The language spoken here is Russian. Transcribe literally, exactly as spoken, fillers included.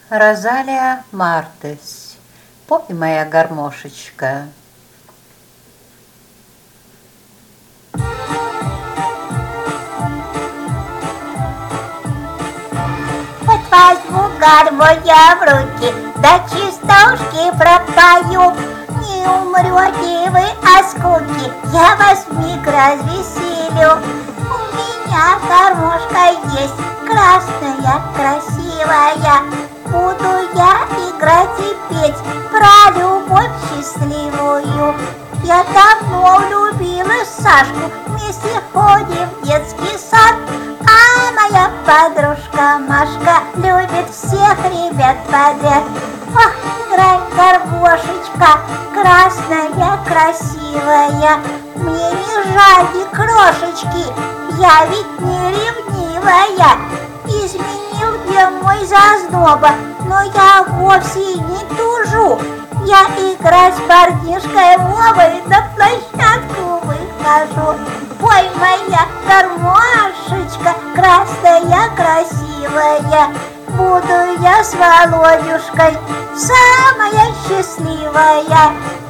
Розалия Мартес. Пой, моя гармошечка. Вот возьму гармонь я в руки, да частушки пропою. Не умрете вы от скуки, я вас вмиг развеселю. У меня гармошка есть, красная, красивая. Буду я играть и петь про любовь счастливую. Я давно влюбилась в Сашку, вместе ходим в детский сад. А моя подружка Машка любит всех ребят подряд. Ох, играй, гармошечка, красная, красивая. Мне не жаль ни крошечки, я ведь не ревнивая. Изменил мне мой зазноба, но я вовсе не тужу. Я играть с парнишкой Вовой на площадку выхожу. Пой, моя гармошечка, красная, красивая. Буду я с Володюшкой самая счастливая.